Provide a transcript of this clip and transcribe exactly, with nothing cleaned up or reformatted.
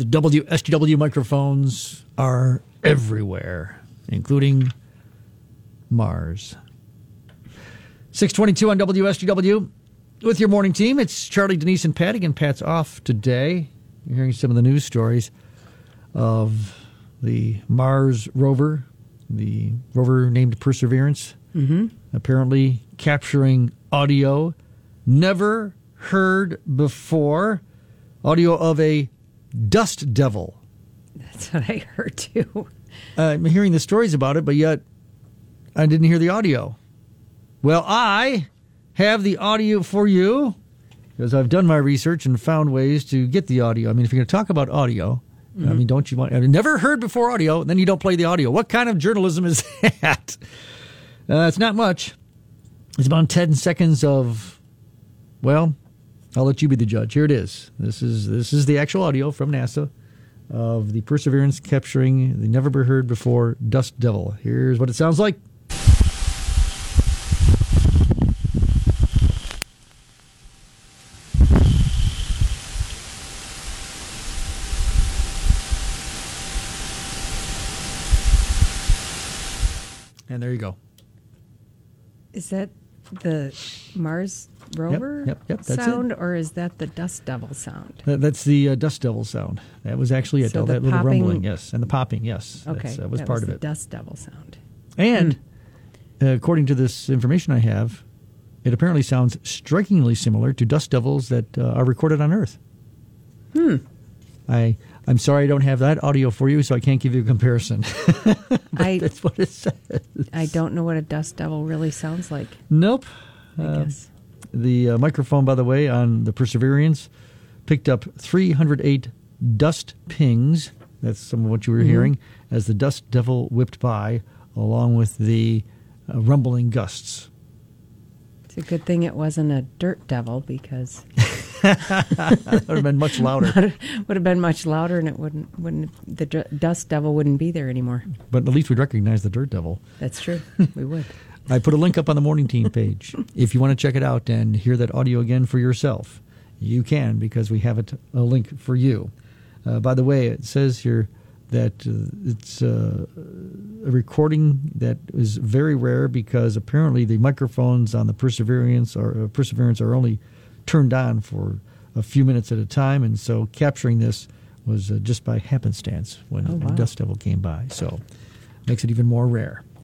The W S G W microphones are everywhere, including Mars. six twenty-two on W S G W. With your morning team, it's Charlie, Denise, and Pat. Again, Pat's off today. You're hearing some of the news stories of the Mars rover, the rover named Perseverance, mm-hmm. apparently capturing audio never heard before, audio of a dust devil. That's what I heard, too. Uh, I'm hearing the stories about it, but yet I didn't hear the audio. Well, I have the audio for you because I've done my research and found ways to get the audio. I mean, if you're going to talk about audio, mm-hmm. I mean, don't you want... I've never heard before audio, and then you don't play the audio. What kind of journalism is that? Uh, it's not much. It's about ten seconds of, well, I'll let you be the judge. Here it is. This is this is the actual audio from NASA of the Perseverance capturing the never-heard-before dust devil. Here's what it sounds like. And there you go. Is that the Mars rover yep, yep, yep, that's sound, it. or is that the dust devil sound? That, that's the uh, dust devil sound. That was actually it. So all the that little popping, rumbling, yes, and the popping, yes. Okay, That's, that was that part was of the it. Dust devil sound. And hmm. uh, according to this information I have, it apparently sounds strikingly similar to dust devils that uh, are recorded on Earth. Hmm. I. I'm sorry I don't have that audio for you, so I can't give you a comparison. I, that's what it says. I don't know what a dust devil really sounds like. Nope. I uh, guess. The uh, microphone, by the way, on the Perseverance picked up three hundred eight dust pings. That's some of what you were mm-hmm. hearing as the dust devil whipped by, along with the uh, rumbling gusts. It's a good thing it wasn't a dirt devil, because that would have been much louder. Would have been much louder, and it wouldn't. Wouldn't the d- dust devil wouldn't be there anymore? But at least we'd recognize the dirt devil. That's true. We would. I put a link up on the morning team page. If you want to check it out and hear that audio again for yourself, you can, because we have it a link for you. Uh, by the way, it says here that uh, it's uh, a recording that is very rare, because apparently the microphones on the Perseverance are uh, Perseverance are only turned on for a few minutes at a time, and so capturing this was uh, just by happenstance when oh, wow. the dust devil came by. So makes it even more rare.